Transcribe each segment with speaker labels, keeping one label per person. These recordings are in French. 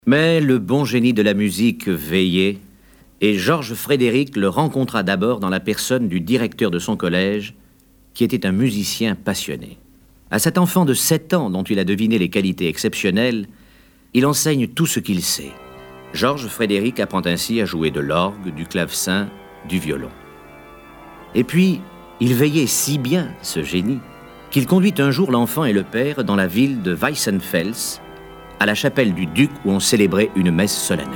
Speaker 1: Mais le bon génie de la musique veillait, et Georges Frédéric le rencontra d'abord dans la personne du directeur de son collège, qui était un musicien passionné. À cet enfant de 7 ans dont il a deviné les qualités exceptionnelles, il enseigne tout ce qu'il sait. Georges Frédéric apprend ainsi à jouer de l'orgue, du clavecin, du violon. Et puis, il veillait si bien, ce génie, qu'il conduit un jour l'enfant et le père dans la ville de Weissenfels, à la chapelle du duc où on célébrait une messe solennelle.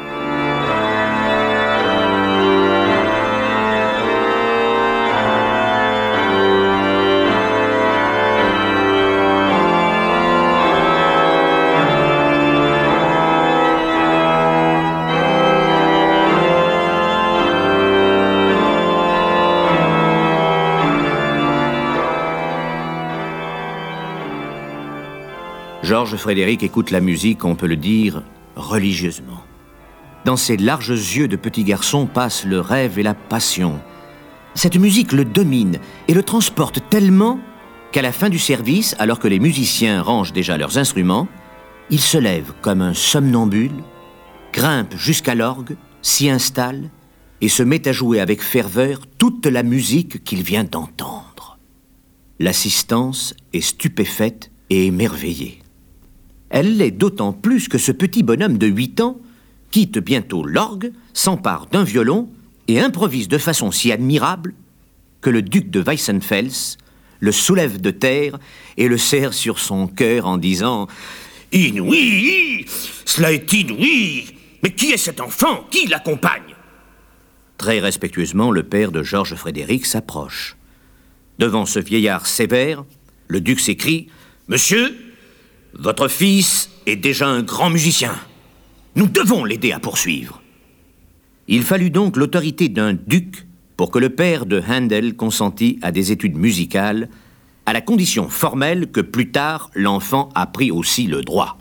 Speaker 1: Georges Frédéric écoute la musique, on peut le dire, religieusement. Dans ses larges yeux de petit garçon passe le rêve et la passion. Cette musique le domine et le transporte tellement qu'à la fin du service, alors que les musiciens rangent déjà leurs instruments, il se lève comme un somnambule, grimpe jusqu'à l'orgue, s'y installe et se met à jouer avec ferveur toute la musique qu'il vient d'entendre. L'assistance est stupéfaite et émerveillée. Elle l'est d'autant plus que ce petit bonhomme de 8 ans quitte bientôt l'orgue, s'empare d'un violon et improvise de façon si admirable que le duc de Weissenfels le soulève de terre et le serre sur son cœur en disant « Inouï, cela est inouï, mais qui est cet enfant? Qui l'accompagne ?» Très respectueusement, le père de Georges Frédéric s'approche. Devant ce vieillard sévère, le duc s'écrie « Monsieur, votre fils est déjà un grand musicien. Nous devons l'aider à poursuivre. » Il fallut donc l'autorité d'un duc pour que le père de Handel consentît à des études musicales, à la condition formelle que plus tard l'enfant apprit aussi le droit.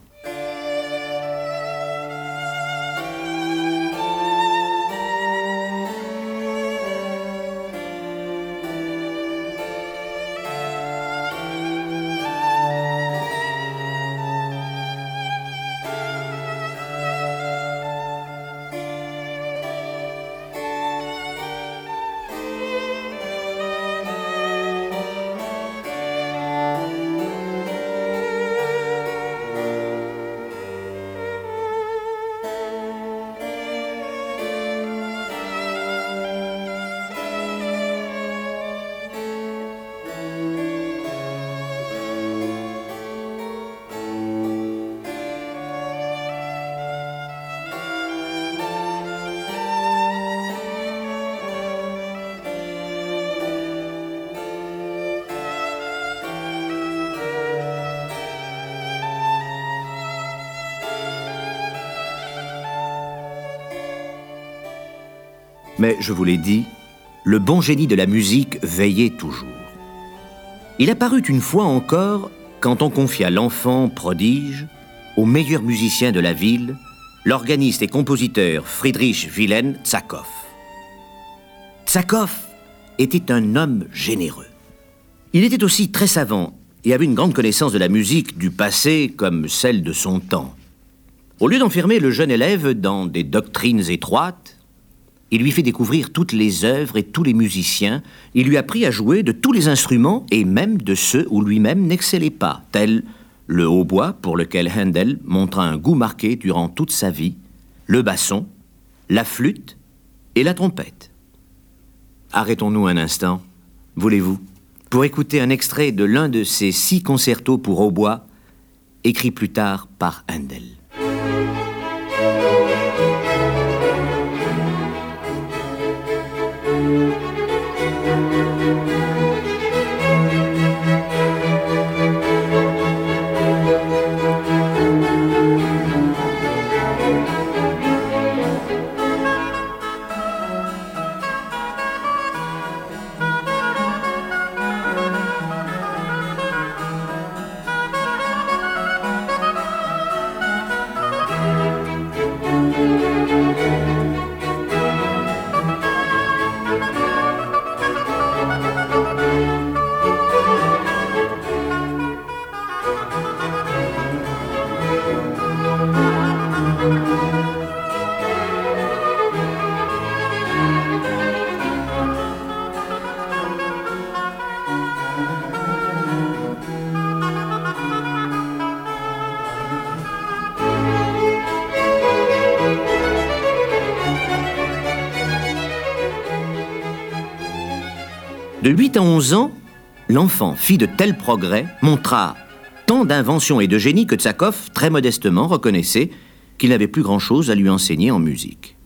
Speaker 1: Mais, je vous l'ai dit, le bon génie de la musique veillait toujours. Il apparut une fois encore quand on confia l'enfant prodige au meilleur musicien de la ville, l'organiste et compositeur Friedrich Wilhelm Tschakov. Tschakov était un homme généreux. Il était aussi très savant et avait une grande connaissance de la musique du passé comme celle de son temps. Au lieu d'enfermer le jeune élève dans des doctrines étroites, il lui fit découvrir toutes les œuvres et tous les musiciens. Il lui apprit à jouer de tous les instruments et même de ceux où lui-même n'excellait pas, tels le hautbois pour lequel Handel montra un goût marqué durant toute sa vie, le basson, la flûte et la trompette. Arrêtons-nous un instant, voulez-vous, pour écouter un extrait de l'un de ces 6 concertos pour hautbois, écrits plus tard par Handel. De 8 à 11 ans, l'enfant fit de tels progrès, montra tant d'invention et de génie que Tsakhov, très modestement, reconnaissait qu'il n'avait plus grand-chose à lui enseigner en musique.